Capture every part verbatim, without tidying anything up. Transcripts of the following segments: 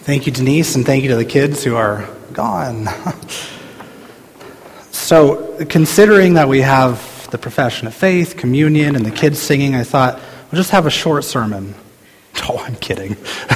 Thank you, Denise, and thank you to the kids who are gone. So, considering that we have the profession of faith, communion, and the kids singing, I thought, we'll just have a short sermon. Oh, I'm kidding.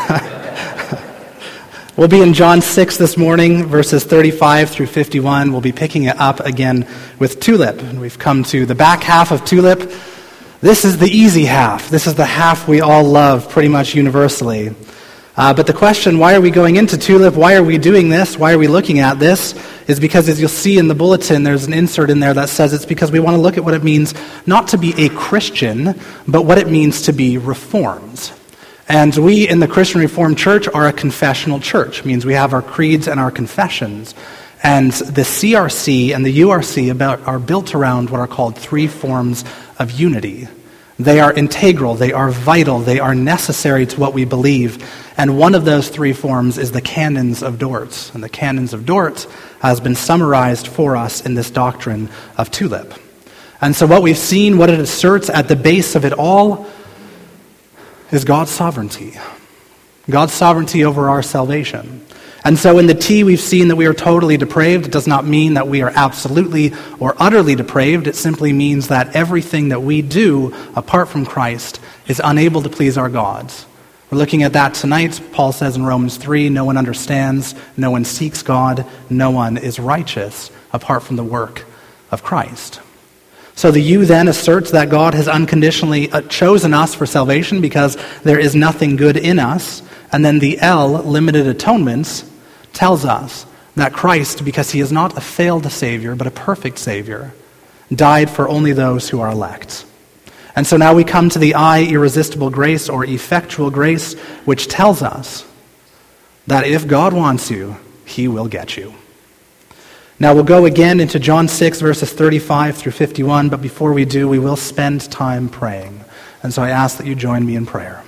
We'll be in John six this morning, verses thirty-five through fifty-one. We'll be picking it up again with Tulip. And we've come to the back half of Tulip. This is the easy half. This is the half we all love pretty much universally. Uh, but the question, why are we going into Tulip? Why are we doing this? Why are we looking at this? Is because, as you'll see in the bulletin, there's an insert in there that says it's because we want to look at what it means not to be a Christian, but what it means to be Reformed. And we in the Christian Reformed Church are a confessional church. It means we have our creeds and our confessions. And the C R C and the U R C about, are built around what are called three forms of unity. They are integral, they are vital, they are necessary to what we believe. And one of those three forms is the Canons of Dort. And the Canons of Dort has been summarized for us in this doctrine of Tulip. And so what we've seen, what it asserts at the base of it all, is God's sovereignty. God's sovereignty over our salvation. And so in the T, we've seen that we are totally depraved. It does not mean that we are absolutely or utterly depraved. It simply means that everything that we do apart from Christ is unable to please our gods. We're looking at that tonight. Paul says in Romans three, no one understands, no one seeks God, no one is righteous apart from the work of Christ. So the U then asserts that God has unconditionally chosen us for salvation because there is nothing good in us. And then the L, limited atonements, tells us that Christ, because he is not a failed Savior, but a perfect Savior, died for only those who are elect. And so now we come to the I, irresistible grace or effectual grace, which tells us that if God wants you, he will get you. Now we'll go again into John six, verses thirty-five through fifty-one, but before we do, we will spend time praying. And so I ask that you join me in prayer.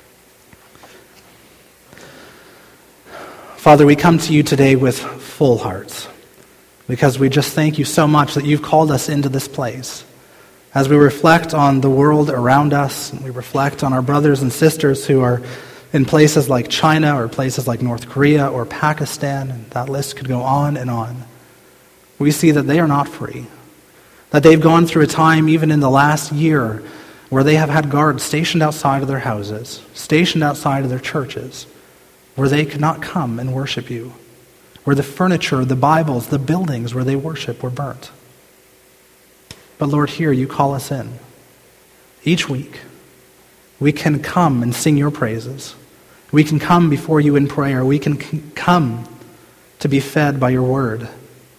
Father, we come to you today with full hearts because we just thank you so much that you've called us into this place. As we reflect on the world around us, and we reflect on our brothers and sisters who are in places like China or places like North Korea or Pakistan, and that list could go on and on, we see that they are not free, that they've gone through a time even in the last year where they have had guards stationed outside of their houses, stationed outside of their churches, where they could not come and worship you, where the furniture, the Bibles, the buildings where they worship were burnt. But Lord, here you call us in. Each week, we can come and sing your praises. We can come before you in prayer. We can c- come to be fed by your word.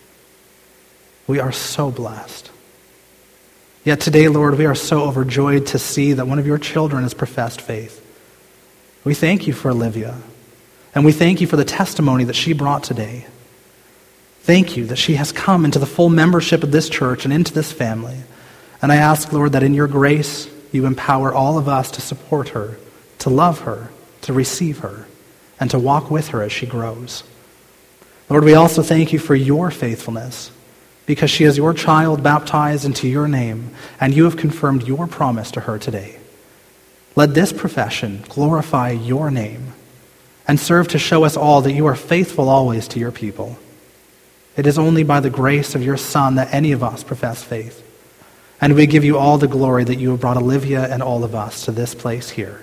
We are so blessed. Yet today, Lord, we are so overjoyed to see that one of your children has professed faith. We thank you for Olivia. And we thank you for the testimony that she brought today. Thank you that she has come into the full membership of this church and into this family. And I ask, Lord, that in your grace, you empower all of us to support her, to love her, to receive her, and to walk with her as she grows. Lord, we also thank you for your faithfulness, because she is your child baptized into your name, and you have confirmed your promise to her today. Let this profession glorify your name and serve to show us all that you are faithful always to your people. It is only by the grace of your Son that any of us profess faith. And we give you all the glory that you have brought Olivia and all of us to this place here.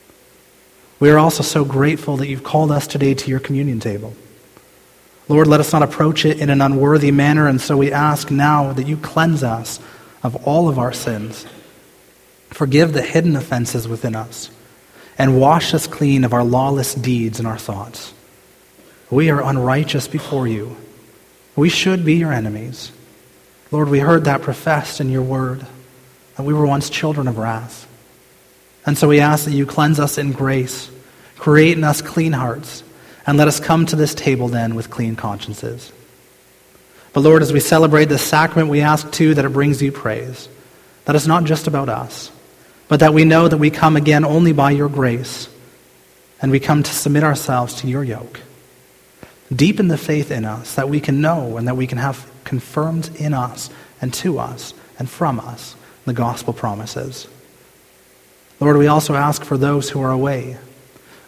We are also so grateful that you've called us today to your communion table. Lord, let us not approach it in an unworthy manner, and so we ask now that you cleanse us of all of our sins. Forgive the hidden offenses within us, and wash us clean of our lawless deeds and our thoughts. We are unrighteous before you. We should be your enemies. Lord, we heard that professed in your word, that we were once children of wrath. And so we ask that you cleanse us in grace, create in us clean hearts, and let us come to this table then with clean consciences. But Lord, as we celebrate this sacrament, we ask too that it brings you praise, that it's not just about us, but that we know that we come again only by your grace, and we come to submit ourselves to your yoke. Deepen the faith in us that we can know and that we can have confirmed in us and to us and from us the gospel promises. Lord, we also ask for those who are away.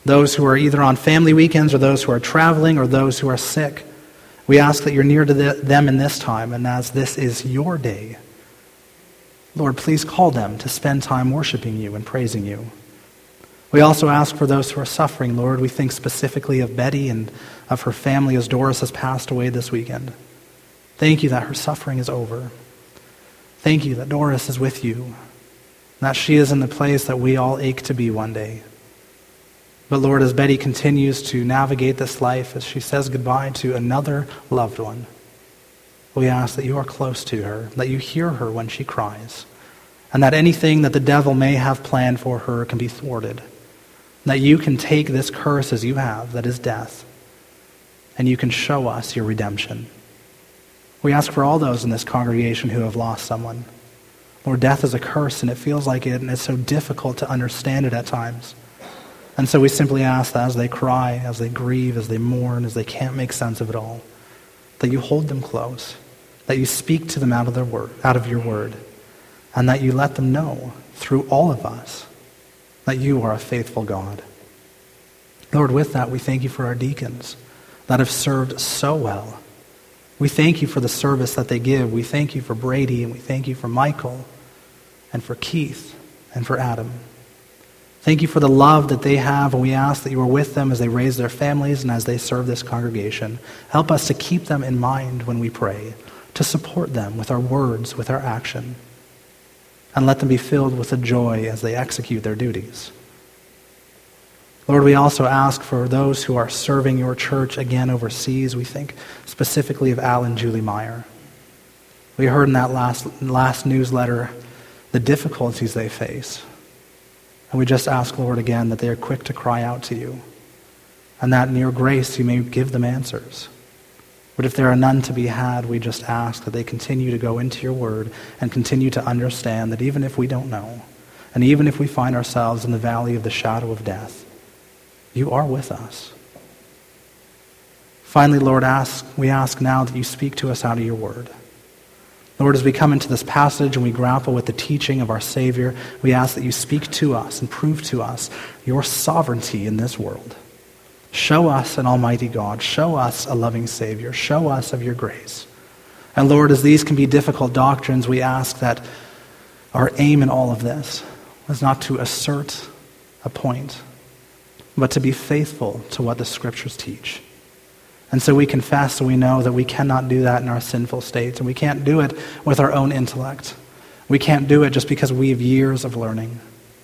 those who are either on family weekends or those who are traveling or those who are sick. We ask that you're near to the, them in this time, and as this is your day, Lord, please call them to spend time worshiping you and praising you. We also ask for those who are suffering, Lord. We think specifically of Betty and of her family as Doris has passed away this weekend. Thank you that her suffering is over. Thank you that Doris is with you, that she is in the place that we all ache to be one day. But Lord, as Betty continues to navigate this life, as she says goodbye to another loved one, we ask that you are close to her, that you hear her when she cries, and that anything that the devil may have planned for her can be thwarted, that you can take this curse as you have, that is death, and you can show us your redemption. We ask for all those in this congregation who have lost someone. Lord, death is a curse, and it feels like it, and it's so difficult to understand it at times. And so we simply ask that as they cry, as they grieve, as they mourn, as they can't make sense of it all, that you hold them close, that you speak to them out of their word, out of your word, and that you let them know through all of us that you are a faithful God. Lord, with that, we thank you for our deacons that have served so well. We thank you for the service that they give. We thank you for Brady, and we thank you for Michael, and for Keith, and for Adam. Thank you for the love that they have, and we ask that you are with them as they raise their families and as they serve this congregation. Help us to keep them in mind when we pray, to support them with our words, with our action, and let them be filled with a joy as they execute their duties. Lord, we also ask for those who are serving your church again overseas. We think specifically of Al and Julie Meyer. We heard in that last, last newsletter the difficulties they face. And we just ask, Lord, again, that they are quick to cry out to you, and that in your grace you may give them answers. But if there are none to be had, we just ask that they continue to go into your word and continue to understand that even if we don't know, and even if we find ourselves in the valley of the shadow of death, you are with us. Finally, Lord, ask, we ask now that you speak to us out of your word. Lord, as we come into this passage and we grapple with the teaching of our Savior, we ask that you speak to us and prove to us your sovereignty in this world. Show us an almighty God. Show us a loving Savior. Show us of your grace. And Lord, as these can be difficult doctrines, we ask that our aim in all of this is not to assert a point, but to be faithful to what the Scriptures teach. And so we confess and we know that we cannot do that in our sinful states, and we can't do it with our own intellect. We can't do it just because we have years of learning.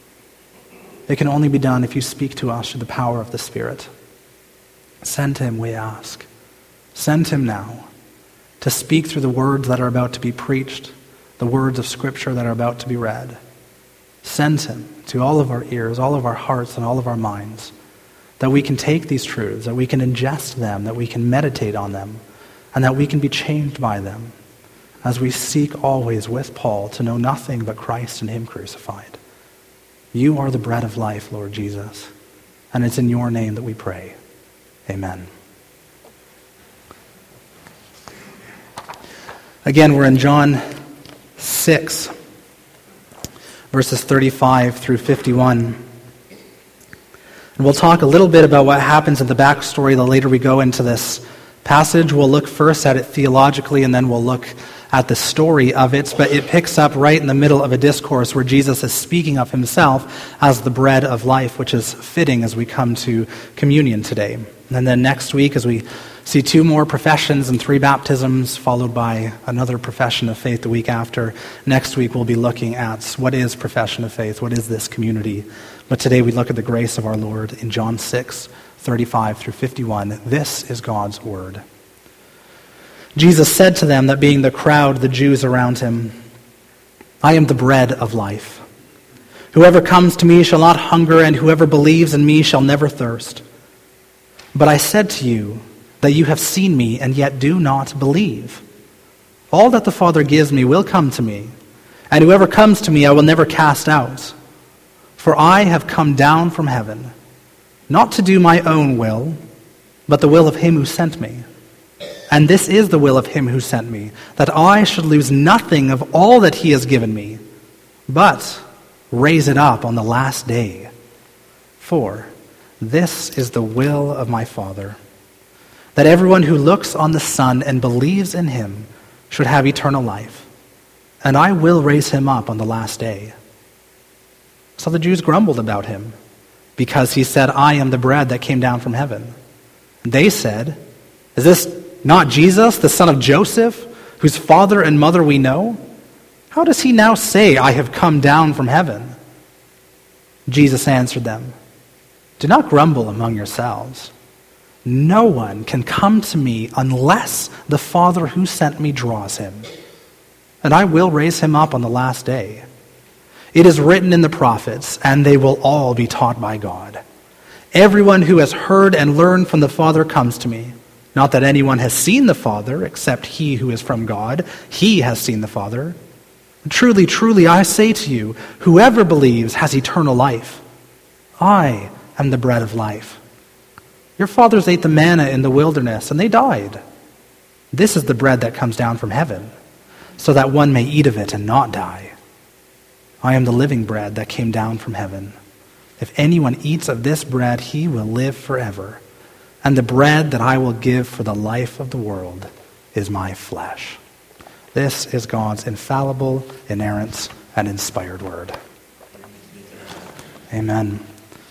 It can only be done if you speak to us through the power of the Spirit. Send him, we ask. Send him now to speak through the words that are about to be preached, the words of Scripture that are about to be read. Send him to all of our ears, all of our hearts, and all of our minds, that we can take these truths, that we can ingest them, that we can meditate on them, and that we can be changed by them as we seek always with Paul to know nothing but Christ and him crucified. You are the bread of life, Lord Jesus, and it's in your name that we pray. Amen. Again, we're in John six, verses thirty-five through fifty-one. And we'll talk a little bit about what happens in the backstory the later we go into this passage. We'll look first at it theologically, and then we'll look at the story of it. But it picks up right in the middle of a discourse where Jesus is speaking of himself as the bread of life, which is fitting as we come to communion today. And then next week, as we see two more professions and three baptisms, followed by another profession of faith the week after, next week we'll be looking at what is profession of faith, what is this community. But today we look at the grace of our Lord in John six, thirty-five through fifty-one. This is God's word. Jesus said to them, that being the crowd, the Jews around him, I am the bread of life. Whoever comes to me shall not hunger, and whoever believes in me shall never thirst. But I said to you that you have seen me, and yet do not believe. All that the Father gives me will come to me, and whoever comes to me I will never cast out. For I have come down from heaven, not to do my own will, but the will of him who sent me. And this is the will of him who sent me, that I should lose nothing of all that he has given me, but raise it up on the last day. For This is the will of my Father, that everyone who looks on the Son and believes in him should have eternal life, and I will raise him up on the last day." So the Jews grumbled about him, because he said, "I am the bread that came down from heaven." And they said, "Is this not Jesus, the son of Joseph, whose father and mother we know? How does he now say, 'I have come down from heaven'?" Jesus answered them, "Do not grumble among yourselves. No one can come to me unless the Father who sent me draws him, and I will raise him up on the last day. It is written in the prophets, and they will all be taught by God. Everyone who has heard and learned from the Father comes to me. Not that anyone has seen the Father, except he who is from God. He has seen the Father. Truly, truly, I say to you, whoever believes has eternal life. I am the bread of life. Your fathers ate the manna in the wilderness, and they died. This is the bread that comes down from heaven, so that one may eat of it and not die. I am the living bread that came down from heaven. If anyone eats of this bread, he will live forever. And the bread that I will give for the life of the world is my flesh." This is God's infallible, inerrant, and inspired word. Amen.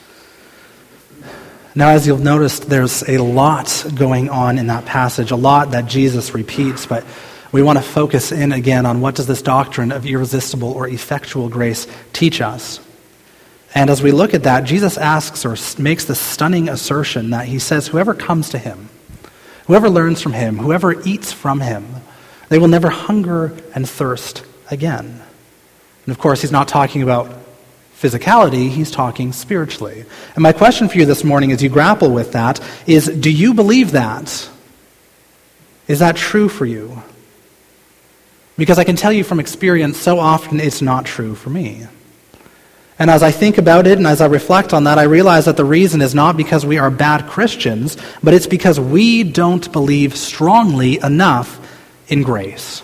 Now, as you've noticed, there's a lot going on in that passage, a lot that Jesus repeats, but we want to focus in again on what does this doctrine of irresistible or effectual grace teach us. And as we look at that, Jesus asks or makes the stunning assertion that he says, whoever comes to him, whoever learns from him, whoever eats from him, they will never hunger and thirst again. And of course, he's not talking about physicality, he's talking spiritually. And my question for you this morning as you grapple with that is, do you believe that? Is that true for you? Because I can tell you from experience, so often it's not true for me. And as I think about it and as I reflect on that, I realize that the reason is not because we are bad Christians, but it's because we don't believe strongly enough in grace.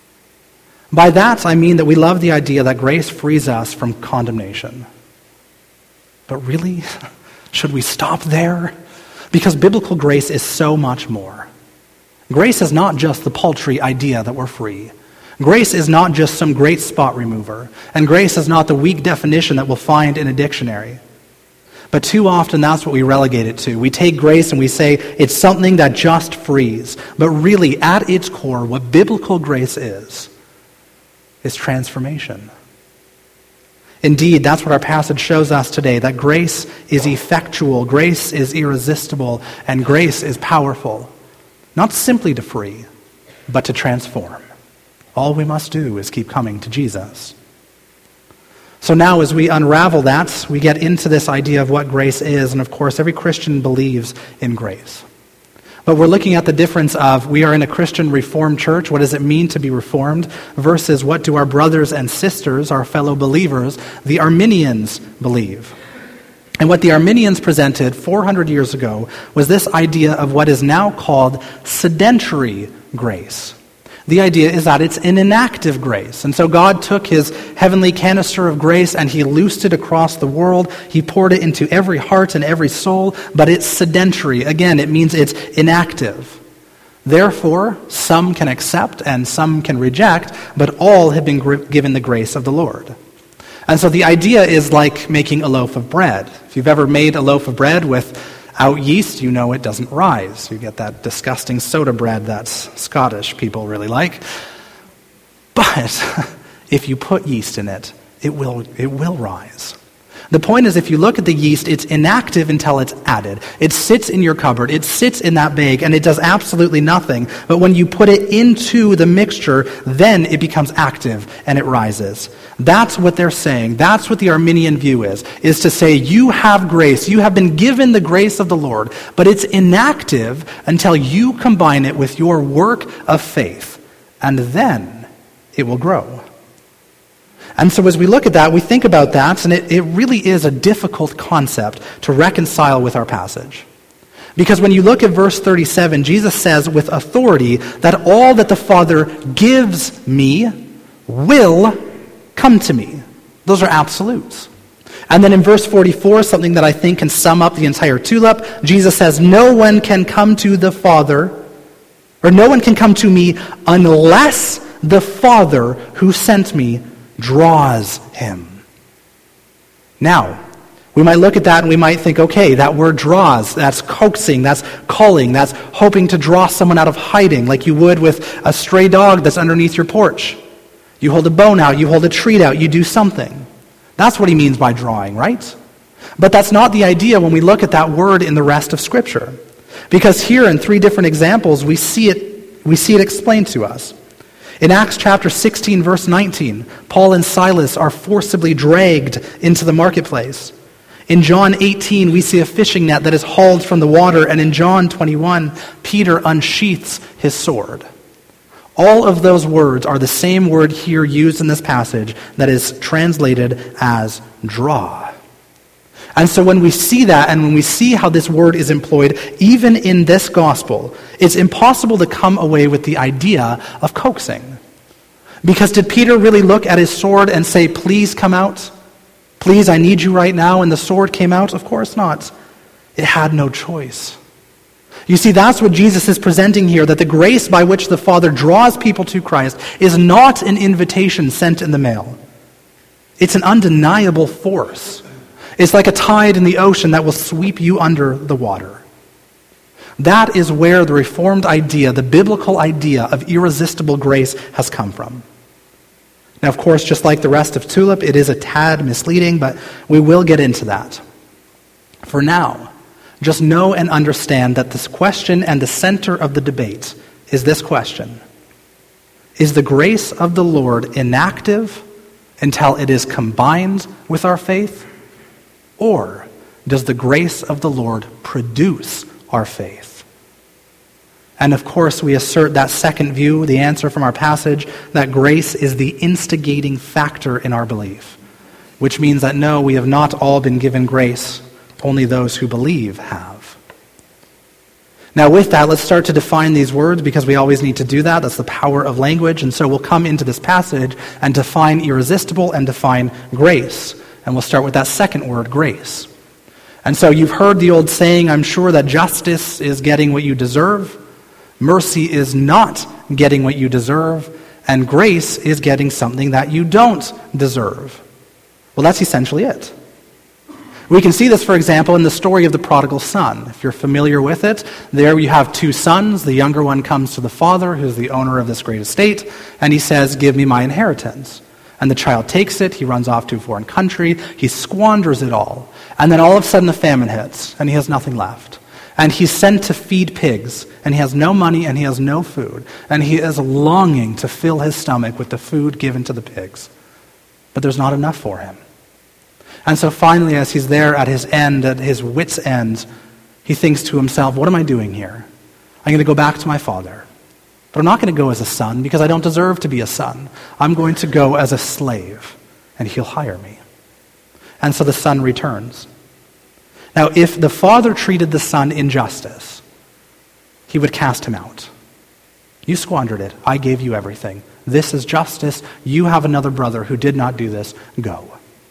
By that, I mean that we love the idea that grace frees us from condemnation. But really, should we stop there? Because biblical grace is so much more. Grace is not just the paltry idea that we're free. Grace is not just some great spot remover, and grace is not the weak definition that we'll find in a dictionary. But too often that's what we relegate it to. We take grace and we say it's something that just frees. But really, at its core, what biblical grace is, is transformation. Indeed, that's what our passage shows us today, that grace is effectual, grace is irresistible, and grace is powerful. Not simply to free, but to transform. All we must do is keep coming to Jesus. So now as we unravel that, we get into this idea of what grace is, and of course every Christian believes in grace. But we're looking at the difference of, we are in a Christian Reformed church, what does it mean to be Reformed, versus what do our brothers and sisters, our fellow believers, the Arminians, believe. And what the Arminians presented four hundred years ago was this idea of what is now called sedentary grace. The idea is that it's an inactive grace. And so God took his heavenly canister of grace and he loosed it across the world. He poured it into every heart and every soul, but it's sedentary. Again, it means it's inactive. Therefore, some can accept and some can reject, but all have been gr- given the grace of the Lord. And so the idea is like making a loaf of bread. If you've ever made a loaf of bread without yeast, you know it doesn't rise. You get that disgusting soda bread that Scottish people really like. But if you put yeast in it, it will it will rise. The point is, if you look at the yeast, it's inactive until it's added. It sits in your cupboard, it sits in that bag, and it does absolutely nothing. But when you put it into the mixture, then it becomes active and it rises. That's what they're saying. That's what the Arminian view is, is to say you have grace, you have been given the grace of the Lord, but it's inactive until you combine it with your work of faith, and then it will grow. And so as we look at that, we think about that, and it, it really is a difficult concept to reconcile with our passage. Because when you look at verse thirty-seven, Jesus says with authority that all that the Father gives me will come to me. Those are absolutes. And then in verse forty-four, something that I think can sum up the entire tulip, Jesus says, no one can come to the Father, or no one can come to me unless the Father who sent me draws him. Now, we might look at that and we might think, okay, that word draws, that's coaxing, that's calling, that's hoping to draw someone out of hiding, like you would with a stray dog that's underneath your porch. You hold a bone out, you hold a treat out, you do something. That's what he means by drawing, right? But that's not the idea when we look at that word in the rest of Scripture. Because here in three different examples, we see it, we see it explained to us. In Acts chapter sixteen, verse nineteen, Paul and Silas are forcibly dragged into the marketplace. In John eighteen, we see a fishing net that is hauled from the water, and in John twenty-one, Peter unsheaths his sword. All of those words are the same word here used in this passage that is translated as draw. And so when we see that, and when we see how this word is employed, even in this gospel, it's impossible to come away with the idea of coaxing. Because did Peter really look at his sword and say, please come out? Please, I need you right now, and the sword came out? Of course not. It had no choice. You see, that's what Jesus is presenting here, that the grace by which the Father draws people to Christ is not an invitation sent in the mail. It's an undeniable force. It's like a tide in the ocean that will sweep you under the water. That is where the Reformed idea, the biblical idea of irresistible grace has come from. Now, of course, just like the rest of Tulip, it is a tad misleading, but we will get into that. For now, just know and understand that this question and the center of the debate is this question. Is the grace of the Lord inactive until it is combined with our faith? Or does the grace of the Lord produce our faith? And of course, we assert that second view, the answer from our passage, that grace is the instigating factor in our belief, which means that no, we have not all been given grace. Only those who believe have. Now with that, let's start to define these words, because we always need to do that. That's the power of language. And so we'll come into this passage and define irresistible and define grace. And we'll start with that second word, grace. And so you've heard the old saying, I'm sure, that justice is getting what you deserve, mercy is not getting what you deserve, and grace is getting something that you don't deserve. Well, that's essentially it. We can see this, for example, in the story of the prodigal son. If you're familiar with it, there you have two sons. The younger one comes to the father, who's the owner of this great estate, and he says, give me my inheritance. And the child takes it, he runs off to a foreign country, he squanders it all. And then all of a sudden a famine hits, and he has nothing left. And he's sent to feed pigs, and he has no money and he has no food. And he is longing to fill his stomach with the food given to the pigs. But there's not enough for him. And so finally, as he's there at his end, at his wit's end, he thinks to himself, what am I doing here? I'm going to go back to my father. But I'm not going to go as a son, because I don't deserve to be a son. I'm going to go as a slave, and he'll hire me. And so the son returns. Now, if the father treated the son in justice, he would cast him out. You squandered it. I gave you everything. This is justice. You have another brother who did not do this. Go.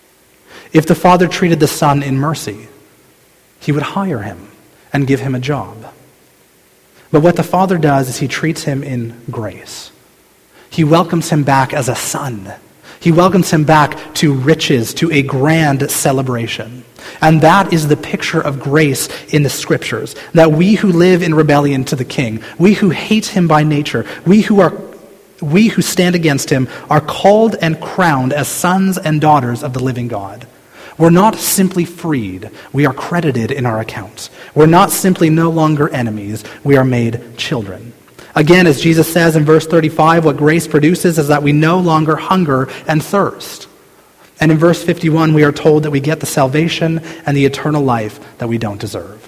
If the father treated the son in mercy, he would hire him and give him a job. But what the father does is he treats him in grace. He welcomes him back as a son. He welcomes him back to riches, to a grand celebration. And that is the picture of grace in the Scriptures, that we who live in rebellion to the King, we who hate him by nature, we who are we who stand against him are called and crowned as sons and daughters of the living God. We're not simply freed, we are credited in our accounts. We're not simply no longer enemies, we are made children. Again, as Jesus says in verse thirty-five, what grace produces is that we no longer hunger and thirst. And in verse fifty-one, we are told that we get the salvation and the eternal life that we don't deserve.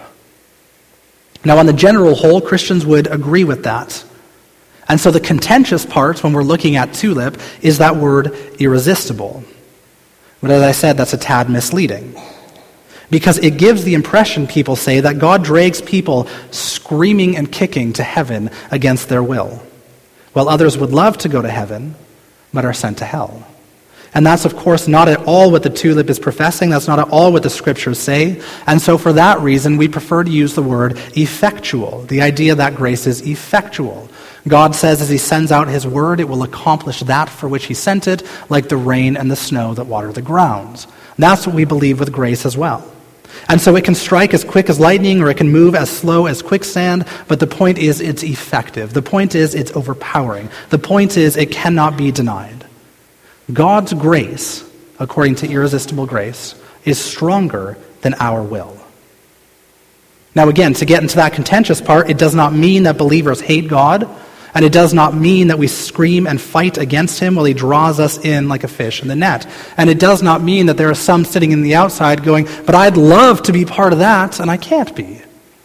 Now, on the general whole, Christians would agree with that. And so the contentious part when we're looking at tulip is that word irresistible. But as I said, that's a tad misleading. Because it gives the impression, people say, that God drags people screaming and kicking to heaven against their will, while others would love to go to heaven, but are sent to hell. And that's, of course, not at all what the tulip is professing. That's not at all what the scriptures say. And so for that reason, we prefer to use the word effectual, the idea that grace is effectual. God says as he sends out his word, it will accomplish that for which he sent it, like the rain and the snow that water the ground. And that's what we believe with grace as well. And so it can strike as quick as lightning, or it can move as slow as quicksand, but the point is it's effective. The point is it's overpowering. The point is it cannot be denied. God's grace, according to irresistible grace, is stronger than our will. Now again, to get into that contentious part, it does not mean that believers hate God, and it does not mean that we scream and fight against him while he draws us in like a fish in the net. And it does not mean that there are some sitting in the outside going, but I'd love to be part of that, and I can't be.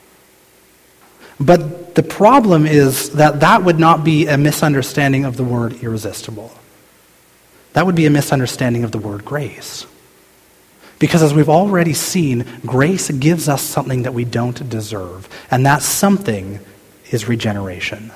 But the problem is that that would not be a misunderstanding of the word irresistible. That would be a misunderstanding of the word grace. Because as we've already seen, grace gives us something that we don't deserve, and that something is regeneration.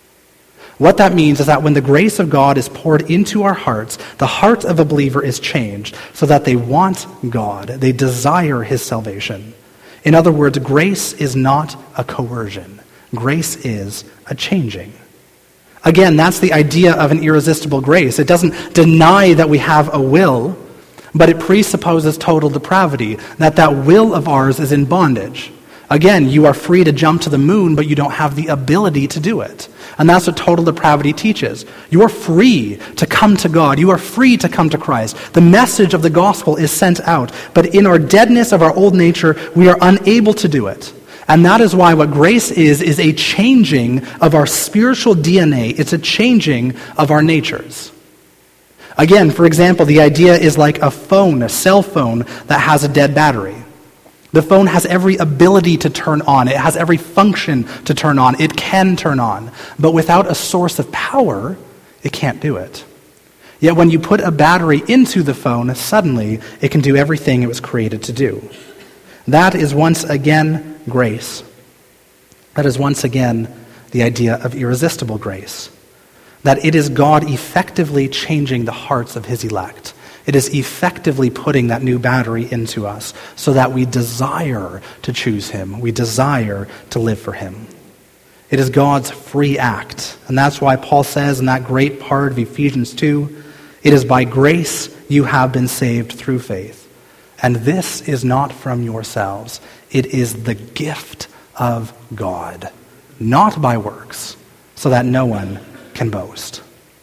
What that means is that when the grace of God is poured into our hearts, the heart of a believer is changed so that they want God, they desire his salvation. In other words, grace is not a coercion. Grace is a changing. Again, that's the idea of an irresistible grace. It doesn't deny that we have a will, but it presupposes total depravity, that that will of ours is in bondage. Again, you are free to jump to the moon, but you don't have the ability to do it. And that's what total depravity teaches. You are free to come to God. You are free to come to Christ. The message of the gospel is sent out, but in our deadness of our old nature, we are unable to do it. And that is why what grace is, is a changing of our spiritual D N A. It's a changing of our natures. Again, for example, the idea is like a phone, a cell phone that has a dead battery. The phone has every ability to turn on. It has every function to turn on. It can turn on. But without a source of power, it can't do it. Yet when you put a battery into the phone, suddenly it can do everything it was created to do. That is once again grace. That is once again the idea of irresistible grace. That it is God effectively changing the hearts of his elect. It is effectively putting that new battery into us so that we desire to choose him. We desire to live for him. It is God's free act. And that's why Paul says in that great part of Ephesians two, it is by grace you have been saved through faith. And this is not from yourselves. It is the gift of God, not by works, so that no one can boast.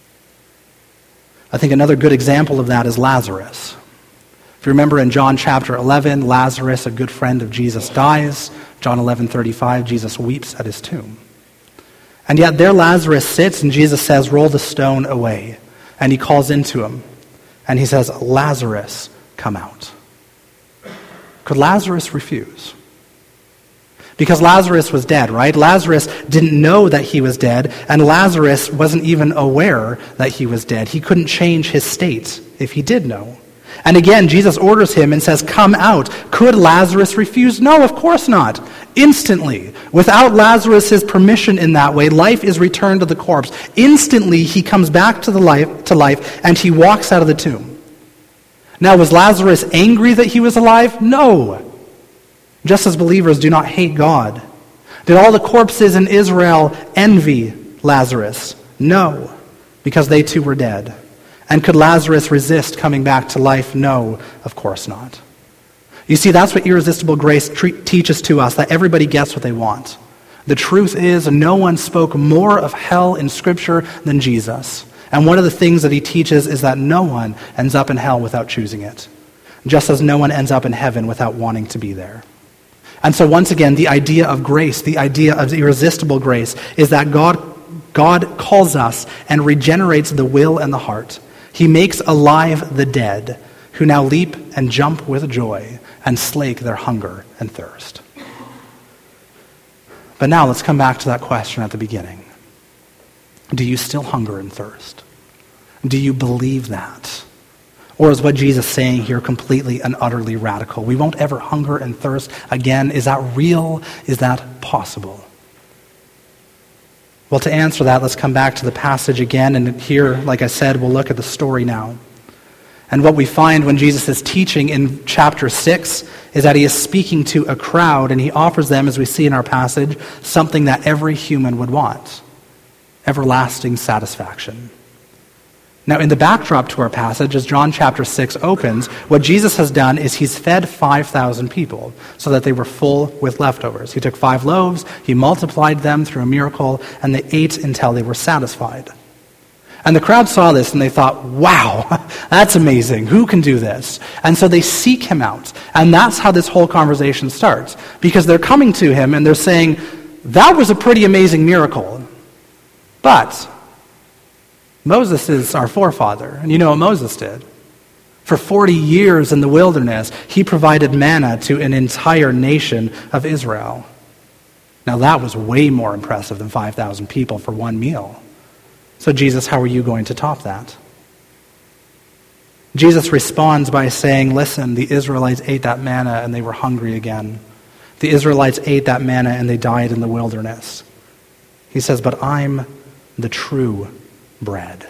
I think another good example of that is Lazarus. If you remember in John chapter eleven, Lazarus, a good friend of Jesus, dies. John eleven thirty-five, Jesus weeps at his tomb. And yet there Lazarus sits, and Jesus says, roll the stone away. And he calls into him, and he says, Lazarus, come out. Could Lazarus refuse? Because Lazarus was dead, right? Lazarus didn't know that he was dead, and Lazarus wasn't even aware that he was dead. He couldn't change his state if he did know. And again, Jesus orders him and says, come out. Could Lazarus refuse? No, of course not. Instantly, without Lazarus' permission in that way, life is returned to the corpse. Instantly, he comes back to the life, to life, and he walks out of the tomb. Now, was Lazarus angry that he was alive? No. Just as believers do not hate God. Did all the corpses in Israel envy Lazarus? No, because they too were dead. And could Lazarus resist coming back to life? No, of course not. You see, that's what irresistible grace tre- teaches to us, that everybody gets what they want. The truth is, no one spoke more of hell in Scripture than Jesus. And one of the things that he teaches is that no one ends up in hell without choosing it, just as no one ends up in heaven without wanting to be there. And so once again, the idea of grace, the idea of irresistible grace, is that God, God calls us and regenerates the will and the heart. He makes alive the dead, who now leap and jump with joy and slake their hunger and thirst. But now let's come back to that question at the beginning. Do you still hunger and thirst? Do you believe that? Or is what Jesus is saying here completely and utterly radical? We won't ever hunger and thirst again. Is that real? Is that possible? Well, to answer that, let's come back to the passage again. And here, like I said, we'll look at the story now. And what we find when Jesus is teaching in chapter six is that he is speaking to a crowd, and he offers them, as we see in our passage, something that every human would want: everlasting satisfaction. Now, in the backdrop to our passage, as John chapter six opens, what Jesus has done is he's fed five thousand people so that they were full with leftovers. He took five loaves, he multiplied them through a miracle, and they ate until they were satisfied. And the crowd saw this and they thought, wow, that's amazing. Who can do this? And so they seek him out. And that's how this whole conversation starts. Because they're coming to him and they're saying, that was a pretty amazing miracle. But Moses is our forefather. And you know what Moses did? For forty years in the wilderness, he provided manna to an entire nation of Israel. Now that was way more impressive than five thousand people for one meal. So Jesus, how are you going to top that? Jesus responds by saying, listen, the Israelites ate that manna and they were hungry again. The Israelites ate that manna and they died in the wilderness. He says, but I'm the true bread.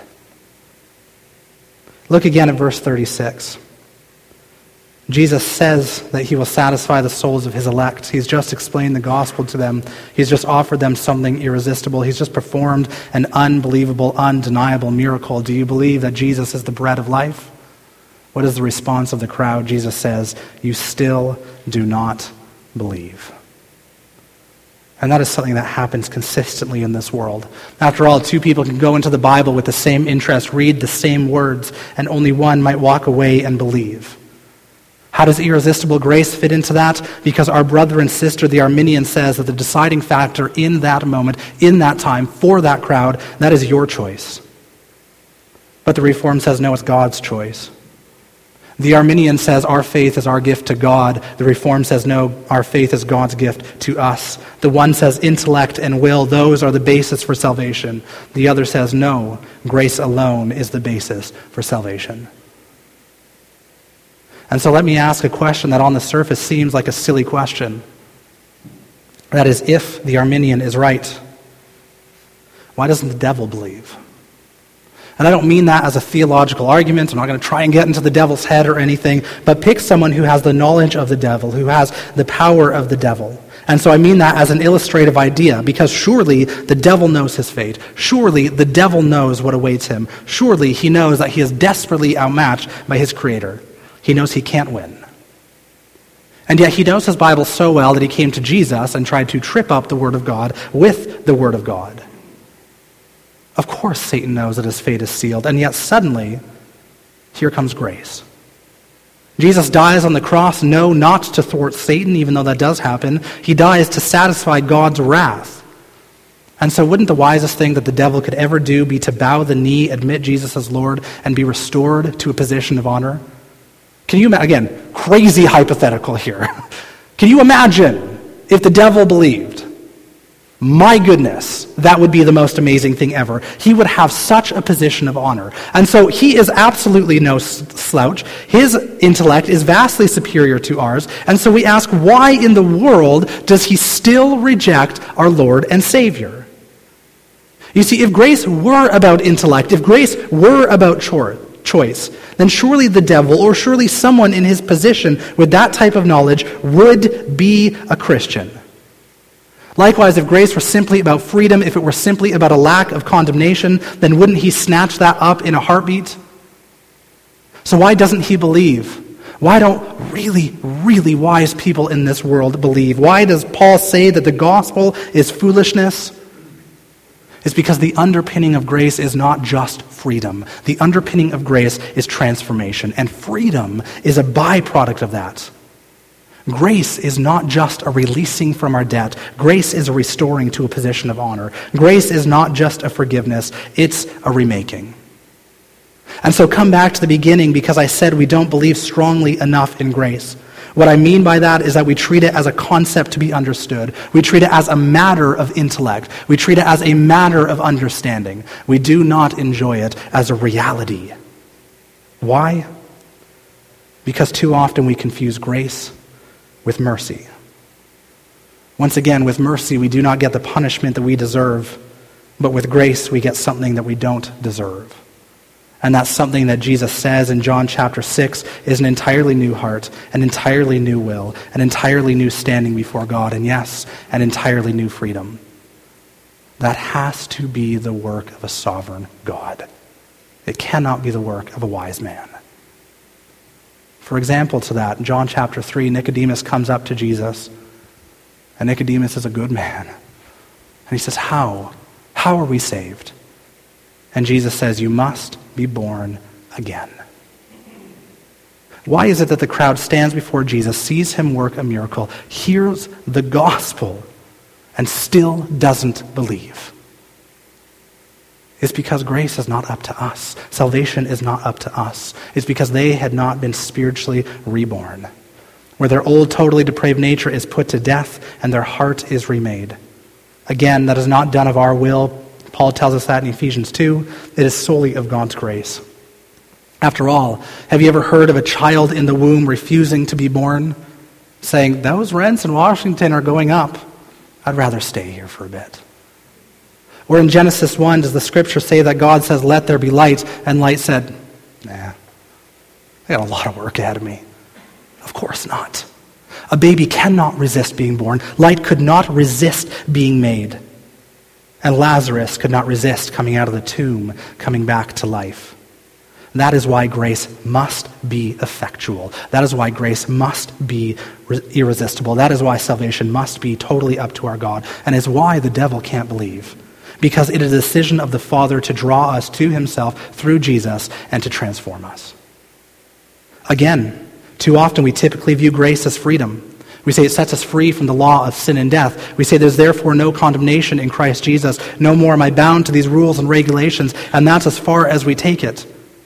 Look again at verse thirty-six. Jesus says that he will satisfy the souls of his elect. He's just explained the gospel to them. He's just offered them something irresistible. He's just performed an unbelievable, undeniable miracle. Do you believe that Jesus is the bread of life? What is the response of the crowd? Jesus says, you still do not believe. And that is something that happens consistently in this world. After all, two people can go into the Bible with the same interest, read the same words, and only one might walk away and believe. How does irresistible grace fit into that? Because our brother and sister, the Arminian, says that the deciding factor in that moment, in that time, for that crowd, that is your choice. But the Reform says, no, it's God's choice. The Arminian says our faith is our gift to God. The Reform says, no, our faith is God's gift to us. The one says intellect and will, those are the basis for salvation. The other says, no, grace alone is the basis for salvation. And so let me ask a question that on the surface seems like a silly question. That is, if the Arminian is right, why doesn't the devil believe? And I don't mean that as a theological argument. I'm not going to try and get into the devil's head or anything, but pick someone who has the knowledge of the devil, who has the power of the devil. And so I mean that as an illustrative idea, because surely the devil knows his fate. Surely the devil knows what awaits him. Surely he knows that he is desperately outmatched by his creator. He knows he can't win. And yet he knows his Bible so well that he came to Jesus and tried to trip up the Word of God with the Word of God. Of course Satan knows that his fate is sealed, and yet suddenly, here comes grace. Jesus dies on the cross, no, not to thwart Satan, even though that does happen. He dies to satisfy God's wrath. And so wouldn't the wisest thing that the devil could ever do be to bow the knee, admit Jesus as Lord, and be restored to a position of honor? Can you imagine, again, crazy hypothetical here. Can you imagine if the devil believed? My goodness, that would be the most amazing thing ever. He would have such a position of honor. And so he is absolutely no slouch. His intellect is vastly superior to ours. And so we ask, why in the world does he still reject our Lord and Savior? You see, if grace were about intellect, if grace were about chore, choice, then surely the devil, or surely someone in his position with that type of knowledge, would be a Christian. Likewise, if grace were simply about freedom, if it were simply about a lack of condemnation, then wouldn't he snatch that up in a heartbeat? So why doesn't he believe? Why don't really, really wise people in this world believe? Why does Paul say that the gospel is foolishness? It's because the underpinning of grace is not just freedom. The underpinning of grace is transformation, and freedom is a byproduct of that. Grace is not just a releasing from our debt. Grace is a restoring to a position of honor. Grace is not just a forgiveness. It's a remaking. And so come back to the beginning, because I said we don't believe strongly enough in grace. What I mean by that is that we treat it as a concept to be understood. We treat it as a matter of intellect. We treat it as a matter of understanding. We do not enjoy it as a reality. Why? Because too often we confuse grace with mercy. Once again, with mercy, we do not get the punishment that we deserve, but with grace, we get something that we don't deserve. And that's something that Jesus says in John chapter six is an entirely new heart, an entirely new will, an entirely new standing before God, and yes, an entirely new freedom. That has to be the work of a sovereign God. It cannot be the work of a wise man. For example to that, in John chapter three, Nicodemus comes up to Jesus, and Nicodemus is a good man. And he says, how? How are we saved? And Jesus says, you must be born again. Why is it that the crowd stands before Jesus, sees him work a miracle, hears the gospel, and still doesn't believe? It's because grace is not up to us. Salvation is not up to us. It's because they had not been spiritually reborn, where their old, totally depraved nature is put to death and their heart is remade. Again, that is not done of our will. Paul tells us that in Ephesians two. It is solely of God's grace. After all, have you ever heard of a child in the womb refusing to be born, saying, those rents in Washington are going up. I'd rather stay here for a bit. Or in Genesis one, does the scripture say that God says, let there be light, and light said, nah, I got a lot of work ahead of me. Of course not. A baby cannot resist being born. Light could not resist being made. And Lazarus could not resist coming out of the tomb, coming back to life. That is why grace must be effectual. That is why grace must be irresistible. That is why salvation must be totally up to our God. And is why the devil can't believe. Because it is a decision of the Father to draw us to himself through Jesus and to transform us. Again, too often we typically view grace as freedom. We say it sets us free from the law of sin and death. We say there's therefore no condemnation in Christ Jesus. No more am I bound to these rules and regulations, and that's as far as we take it.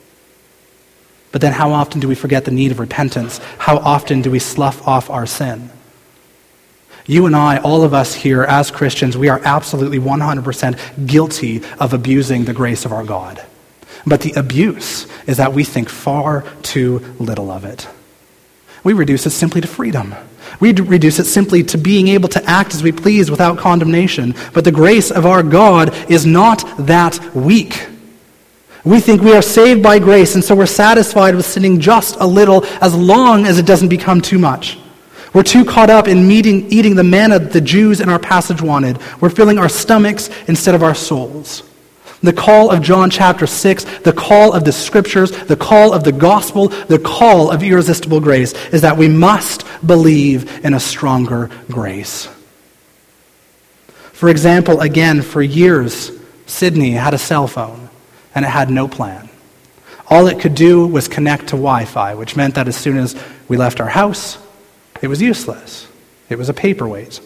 But then how often do we forget the need of repentance? How often do we slough off our sin? You and I, all of us here as Christians, we are absolutely one hundred percent guilty of abusing the grace of our God. But the abuse is that we think far too little of it. We reduce it simply to freedom. We reduce it simply to being able to act as we please without condemnation. But the grace of our God is not that weak. We think we are saved by grace, and so we're satisfied with sinning just a little as long as it doesn't become too much. We're too caught up in meeting, eating the manna the Jews in our passage wanted. We're filling our stomachs instead of our souls. The call of John chapter six, the call of the scriptures, the call of the gospel, the call of irresistible grace is that we must believe in a stronger grace. For example, again, for years, Sydney had a cell phone and it had no plan. All it could do was connect to Wi-Fi, which meant that as soon as we left our house, it was useless. It was a paperweight.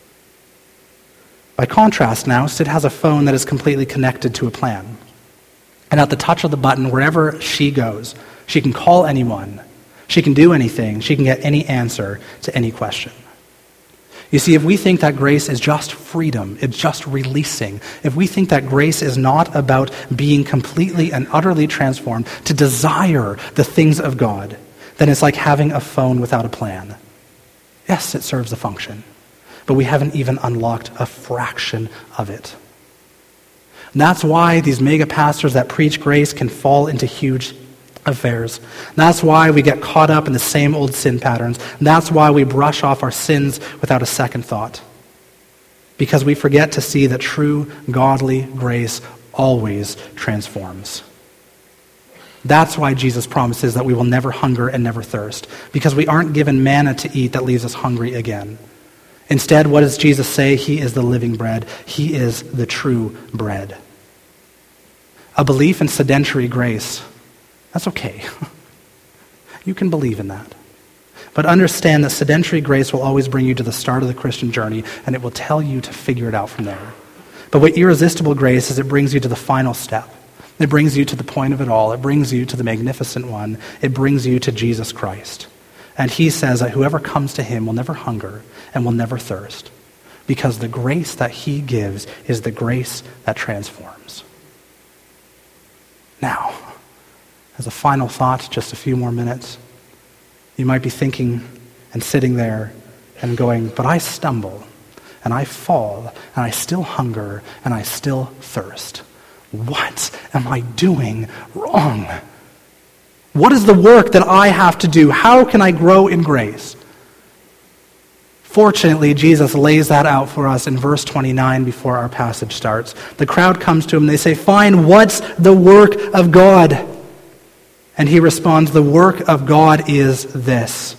By contrast now, Sid has a phone that is completely connected to a plan. And at the touch of the button, wherever she goes, she can call anyone, she can do anything, she can get any answer to any question. You see, if we think that grace is just freedom, it's just releasing, if we think that grace is not about being completely and utterly transformed to desire the things of God, then it's like having a phone without a plan. Yes, it serves a function, but we haven't even unlocked a fraction of it. And that's why these mega pastors that preach grace can fall into huge affairs. That's why we get caught up in the same old sin patterns. And that's why we brush off our sins without a second thought. Because we forget to see that true godly grace always transforms. That's why Jesus promises that we will never hunger and never thirst. Because we aren't given manna to eat that leaves us hungry again. Instead, what does Jesus say? He is the living bread. He is the true bread. A belief in sedentary grace, that's okay. You can believe in that. But understand that sedentary grace will always bring you to the start of the Christian journey, and it will tell you to figure it out from there. But what irresistible grace is, it brings you to the final step. It brings you to the point of it all. It brings you to the magnificent one. It brings you to Jesus Christ. And he says that whoever comes to him will never hunger and will never thirst, because the grace that he gives is the grace that transforms. Now, as a final thought, just a few more minutes, you might be thinking and sitting there and going, but I stumble and I fall and I still hunger and I still thirst. what am I doing wrong? What is the work that I have to do? How can I grow in grace? Fortunately, Jesus lays that out for us in verse twenty-nine before our passage starts. The crowd comes to him and they say, "Fine, what's the work of God?" And he responds, "The work of God is this: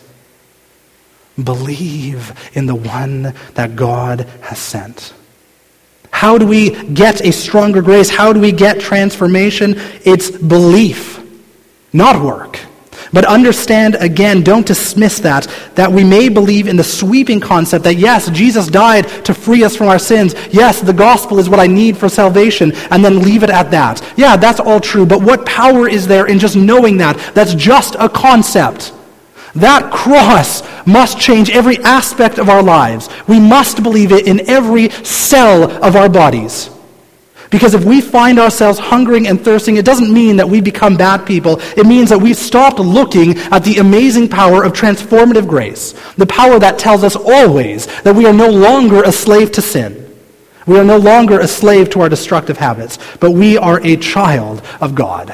believe in the one that God has sent." How do we get a stronger grace? How do we get transformation? It's belief, not work. But understand, again, don't dismiss that, that we may believe in the sweeping concept that, yes, Jesus died to free us from our sins. Yes, the gospel is what I need for salvation, and then leave it at that. Yeah, that's all true, but what power is there in just knowing that? That's just a concept. That cross must change every aspect of our lives. We must believe it in every cell of our bodies. Because if we find ourselves hungering and thirsting, it doesn't mean that we become bad people. It means that we've stopped looking at the amazing power of transformative grace, the power that tells us always that we are no longer a slave to sin. We are no longer a slave to our destructive habits, but we are a child of God.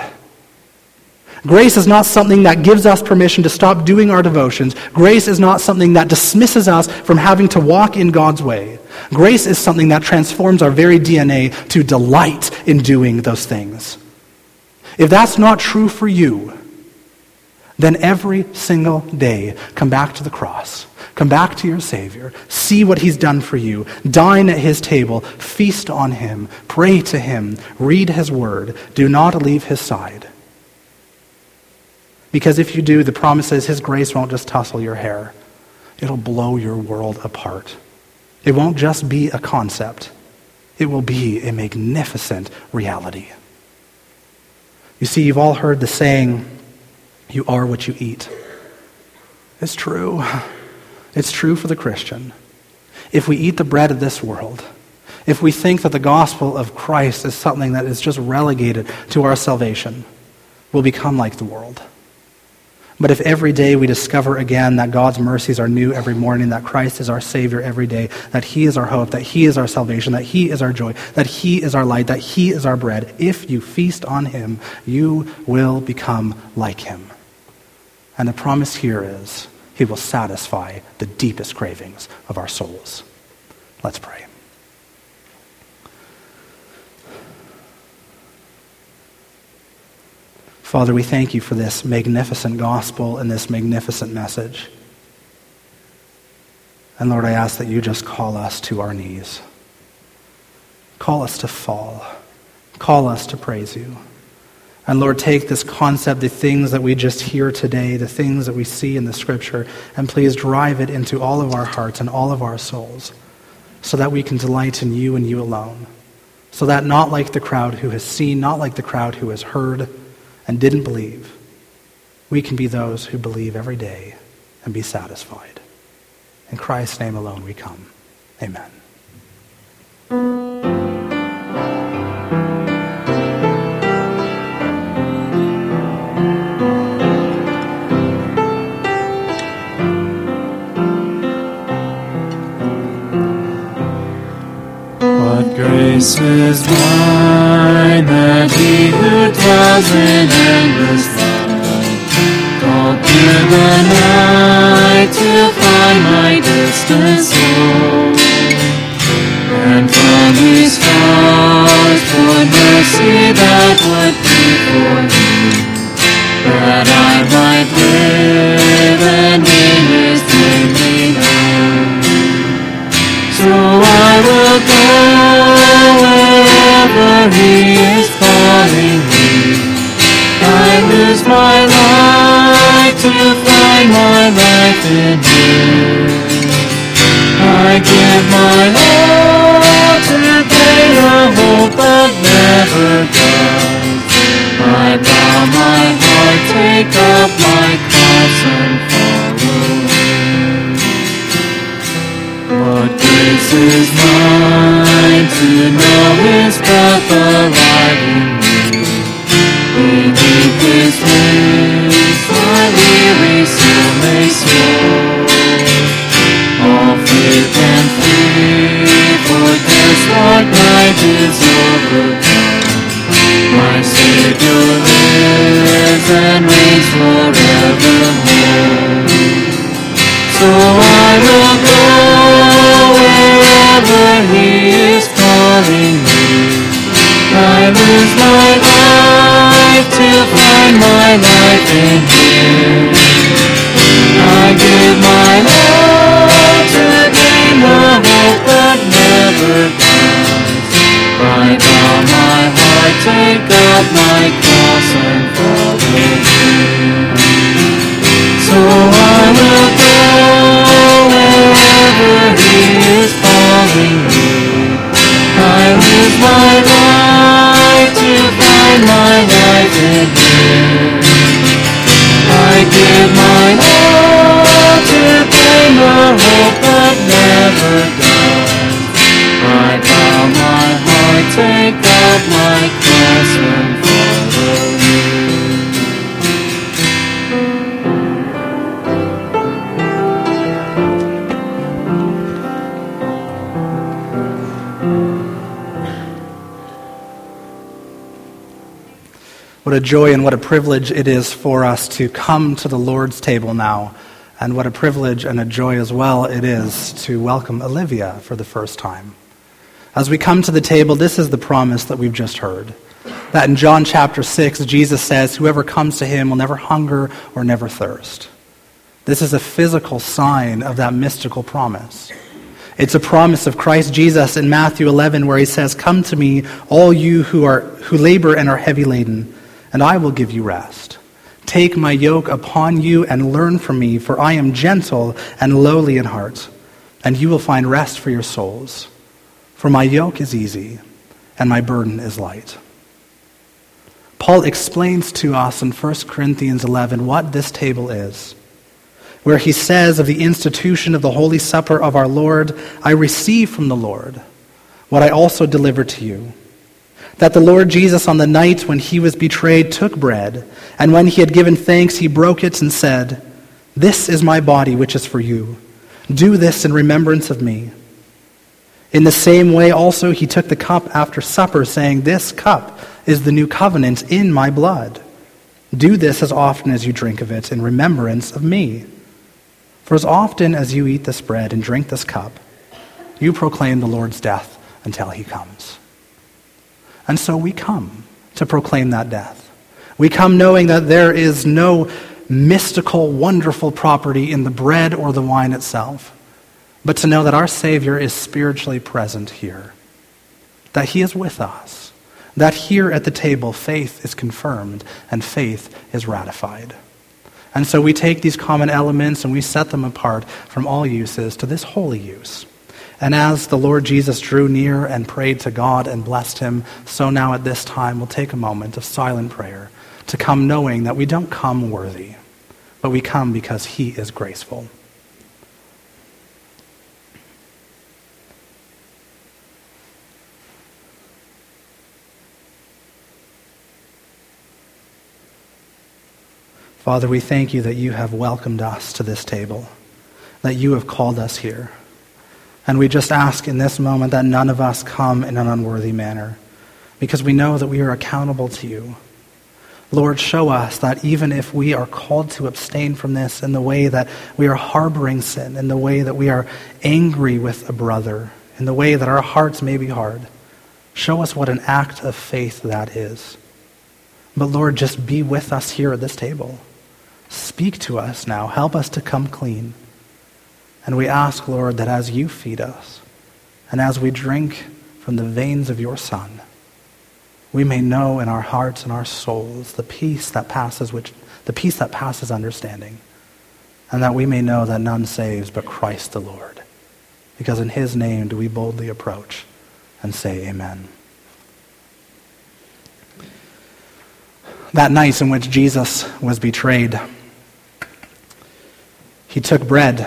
Grace is not something that gives us permission to stop doing our devotions. Grace is not something that dismisses us from having to walk in God's way. Grace is something that transforms our very D N A to delight in doing those things. If that's not true for you, then every single day, come back to the cross. Come back to your Savior. See what he's done for you. Dine at his table. Feast on him. Pray to him. Read his word. Do not leave his side. Because if you do, the promise is his grace won't just tussle your hair. It'll blow your world apart. It won't just be a concept. It will be a magnificent reality. You see, you've all heard the saying, "You are what you eat." It's true. It's true for the Christian. If we eat the bread of this world, if we think that the gospel of Christ is something that is just relegated to our salvation, we'll become like the world. But if every day we discover again that God's mercies are new every morning, that Christ is our Savior every day, that he is our hope, that he is our salvation, that he is our joy, that he is our light, that he is our bread, if you feast on him, you will become like him. And the promise here is he will satisfy the deepest cravings of our souls. Let's pray. Father, we thank you for this magnificent gospel and this magnificent message. And Lord, I ask that you just call us to our knees. Call us to fall. Call us to praise you. And Lord, take this concept, the things that we just hear today, the things that we see in the scripture, and please drive it into all of our hearts and all of our souls so that we can delight in you and you alone. So that not like the crowd who has seen, not like the crowd who has heard, and didn't believe, we can be those who believe every day and be satisfied. In Christ's name alone we come. Amen. What grace is mine that he who dwells in endless light called through the night to find my distant soul, and from his stars poured mercy that would be for me, that I might live and in his name be known. So I will go wherever he is calling me. I lose my life to find my life in him. I give my all to gain a hope that never dies. I bow my heart, take up my cross and follow him. What grace is mine to know his breath alive in me. Beneath his wings my weary soul may soar. All faith and free, for this dark night is overcome. What a joy and what a privilege it is for us to come to the Lord's table now. And what a privilege and a joy as well it is to welcome Olivia for the first time. As we come to the table, this is the promise that we've just heard. That in John chapter six, Jesus says, whoever comes to him will never hunger or never thirst. This is a physical sign of that mystical promise. It's a promise of Christ Jesus in Matthew eleven where he says, come to me, all you who are who labor and are heavy laden, and I will give you rest. Take my yoke upon you and learn from me, for I am gentle and lowly in heart, and you will find rest for your souls. For my yoke is easy and my burden is light. Paul explains to us in First Corinthians eleven what this table is, where he says of the institution of the Holy Supper of our Lord, I received from the Lord what I also delivered to you, that the Lord Jesus on the night when he was betrayed took bread, and when he had given thanks, he broke it and said, this is my body which is for you. Do this in remembrance of me. In the same way also he took the cup after supper, saying, this cup is the new covenant in my blood. Do this as often as you drink of it in remembrance of me. For as often as you eat this bread and drink this cup, you proclaim the Lord's death until he comes. And so we come to proclaim that death. We come knowing that there is no mystical, wonderful property in the bread or the wine itself, but to know that our Savior is spiritually present here, that he is with us, that here at the table faith is confirmed and faith is ratified. And so we take these common elements and we set them apart from all uses to this holy use. And as the Lord Jesus drew near and prayed to God and blessed him, so now at this time we'll take a moment of silent prayer to come knowing that we don't come worthy, but we come because he is graceful. Father, we thank you that you have welcomed us to this table, that you have called us here. And we just ask in this moment that none of us come in an unworthy manner, because we know that we are accountable to you. Lord, show us that even if we are called to abstain from this in the way that we are harboring sin, in the way that we are angry with a brother, in the way that our hearts may be hard, show us what an act of faith that is. But Lord, just be with us here at this table. Speak to us now. Help us to come clean. And we ask, Lord, that as you feed us, and as we drink from the veins of your Son, we may know in our hearts and our souls the peace that passes which the peace that passes understanding, and that we may know that none saves but Christ the Lord. Because in his name do we boldly approach and say amen. That night in which Jesus was betrayed, he took bread,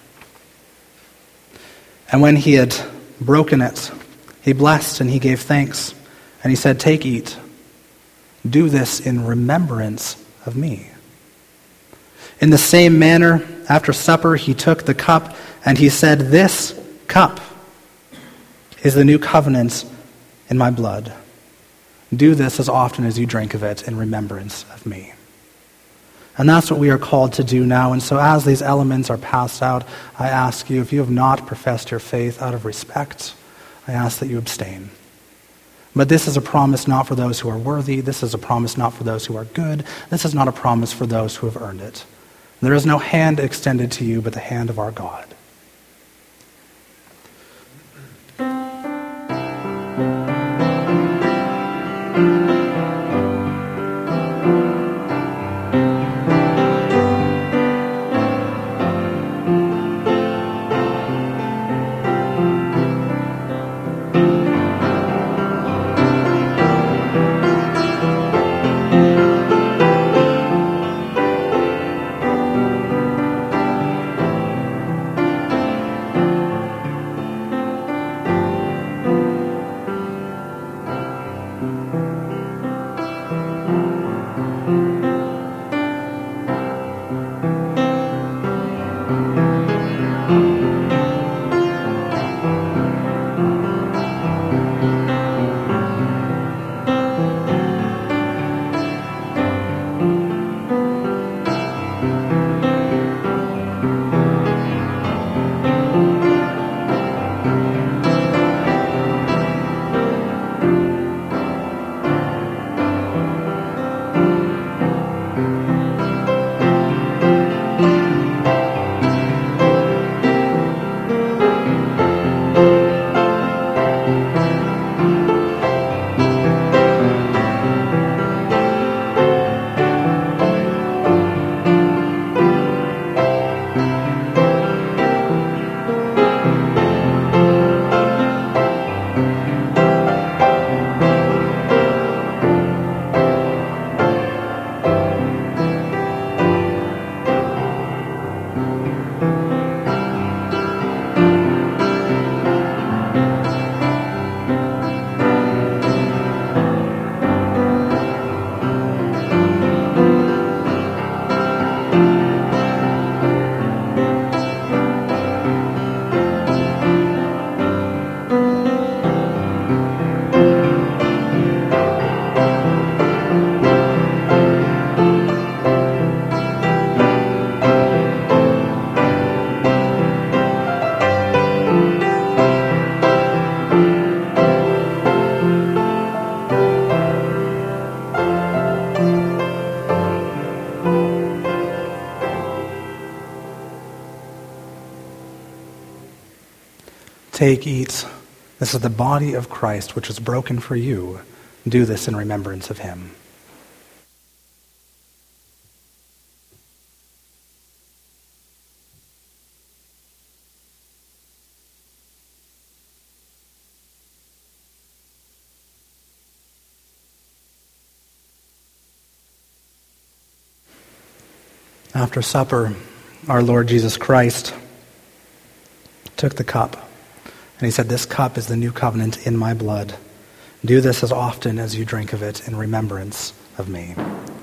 and when he had broken it, he blessed and he gave thanks, and he said, take, eat. Do this in remembrance of me. In the same manner, after supper, he took the cup, and he said, this cup is the new covenant in my blood. Do this as often as you drink of it in remembrance of me. And that's what we are called to do now. And so as these elements are passed out, I ask you, if you have not professed your faith out of respect, I ask that you abstain. But this is a promise not for those who are worthy. This is a promise not for those who are good. This is not a promise for those who have earned it. There is no hand extended to you but the hand of our God. Take, eat. This is the body of Christ, which is broken for you. Do this in remembrance of him. After supper, our Lord Jesus Christ took the cup, and he said, "This cup is the new covenant in my blood. Do this as often as you drink of it in remembrance of me."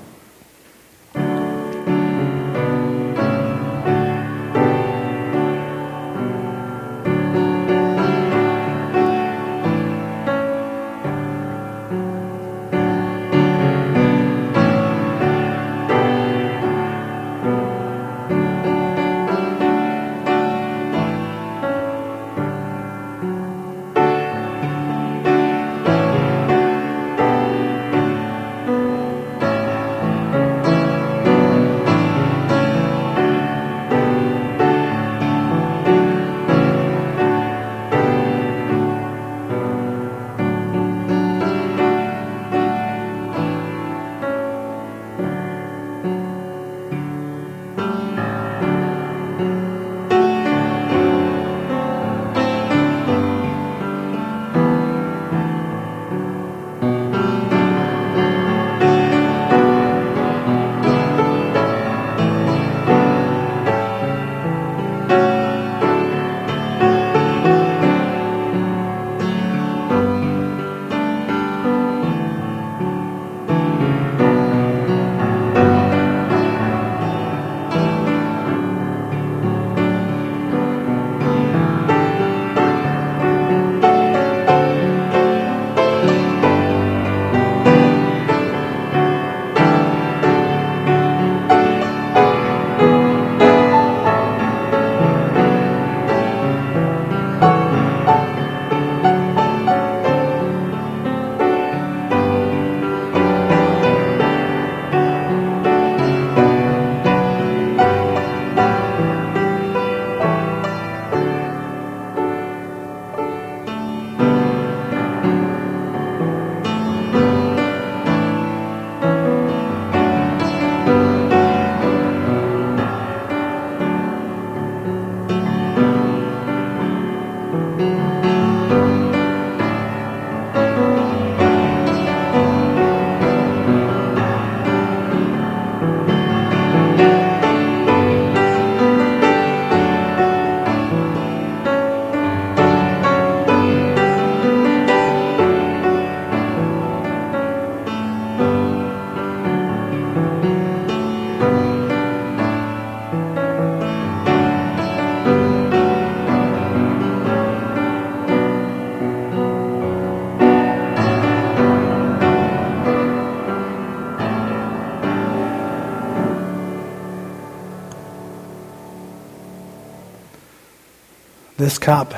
This cup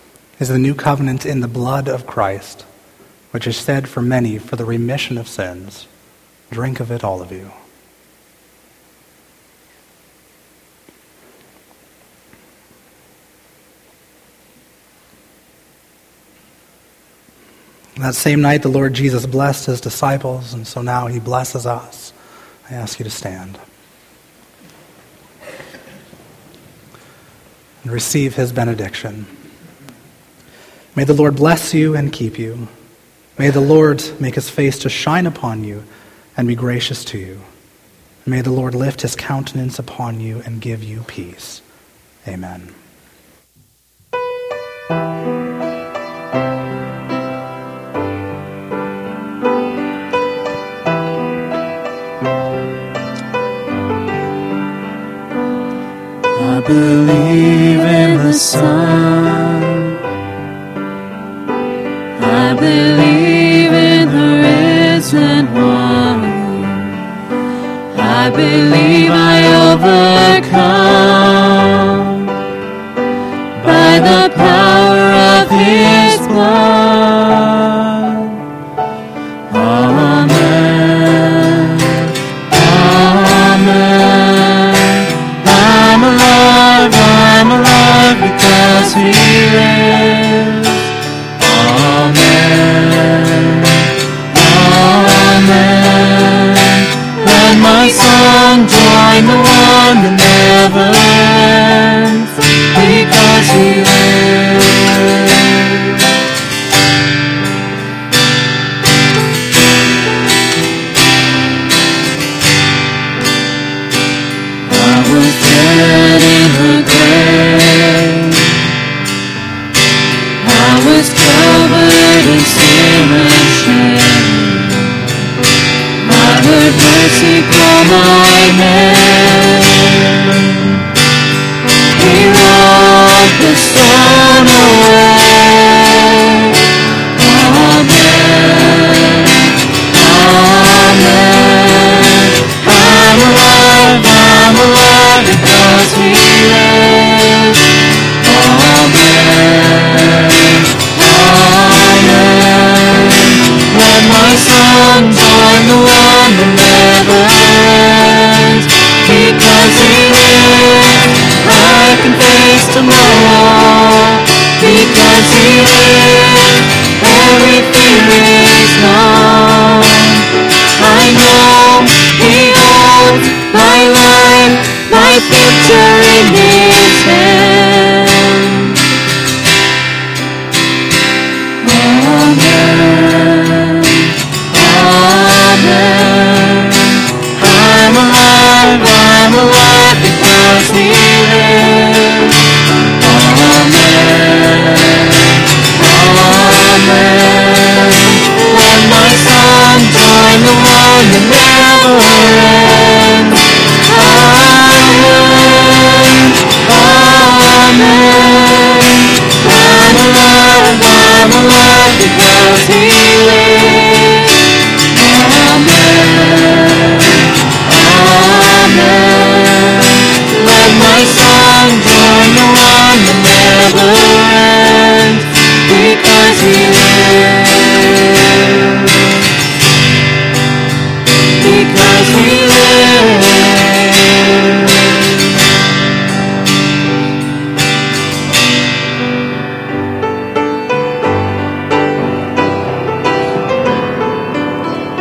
is the new covenant in the blood of Christ, which is shed for many for the remission of sins. Drink of it, all of you. That same night, the Lord Jesus blessed his disciples, and so now he blesses us. I ask you to stand and receive his benediction. May the Lord bless you and keep you. May the Lord make his face to shine upon you and be gracious to you. May the Lord lift his countenance upon you and give you peace. Amen. I believe in the Son. I believe in the risen one. I believe I overcome by the power of was covered in sin and shame. I heard mercy call my name. He rolled the stone away. Amen. Amen. I'm alive, I'm alive because He lives. Amen. Amen. Let my son join the one that never ends. Because He lives, I can face tomorrow. Because He lives, every fear is gone. I know He holds my life, my future in His hand. Amen. Amen. I'm alive, I'm alive because He lives. Amen. Amen. Let my son join the one that never ends. Amen. Amen. I'm alive, I'm alive because He